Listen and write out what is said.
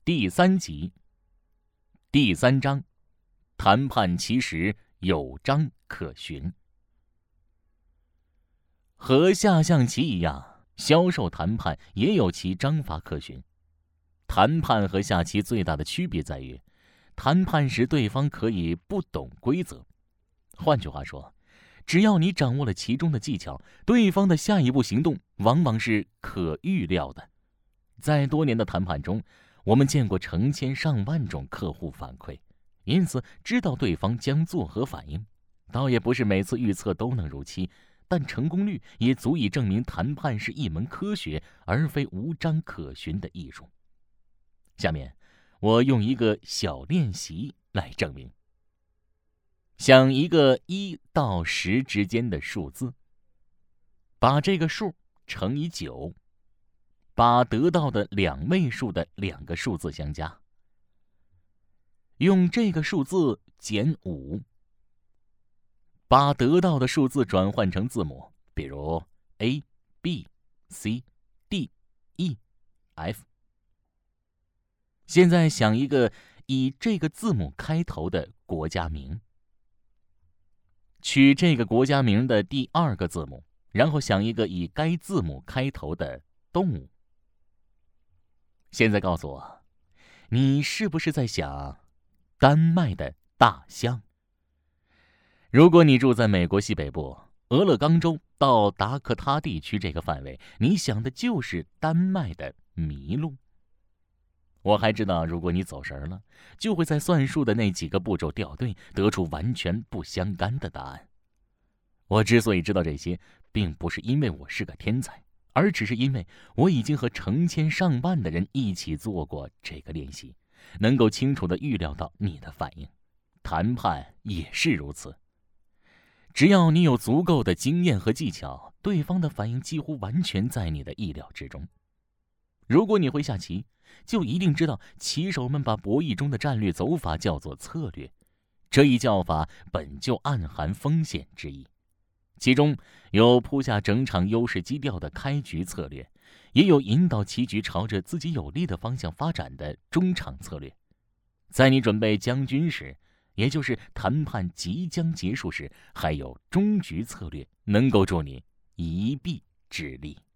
第3集，第3章，谈判其实有章可循。和下象棋一样，销售谈判也有其章法可循。谈判和下棋最大的区别在于，谈判时对方可以不懂规则。换句话说，只要你掌握了其中的技巧，对方的下一步行动往往是可预料的。在多年的谈判中，我们见过成千上万种客户反馈，因此知道对方将作何反应。倒也不是每次预测都能如期，但成功率也足以证明谈判是一门科学，而非无章可循的艺术。下面，我用一个小练习来证明。想一个1到10之间的数字，把这个数乘以9，把得到的2位数的2个数字相加，用这个数字减5，把得到的数字转换成字母，比如 A、B、C、D、E、F。现在想一个以这个字母开头的国家名，取这个国家名的第2个字母，然后想一个以该字母开头的动物。现在告诉我，你是不是在想丹麦的大象？如果你住在美国西北部俄勒冈州到达科他地区这个范围，你想的就是丹麦的麋鹿。我还知道，如果你走神了，就会在算术的那几个步骤掉队，得出完全不相干的答案。我之所以知道这些，并不是因为我是个天才，而只是因为我已经和成千上万的人一起做过这个练习，能够清楚地预料到你的反应。谈判也是如此。只要你有足够的经验和技巧，对方的反应几乎完全在你的意料之中。如果你会下棋，就一定知道棋手们把博弈中的战略走法叫做策略，这一叫法本就暗含风险之意。其中有铺下整场优势基调的开局策略，也有引导棋局朝着自己有利的方向发展的中场策略。在你准备将军时，也就是谈判即将结束时，还有终局策略能够助你一臂之力。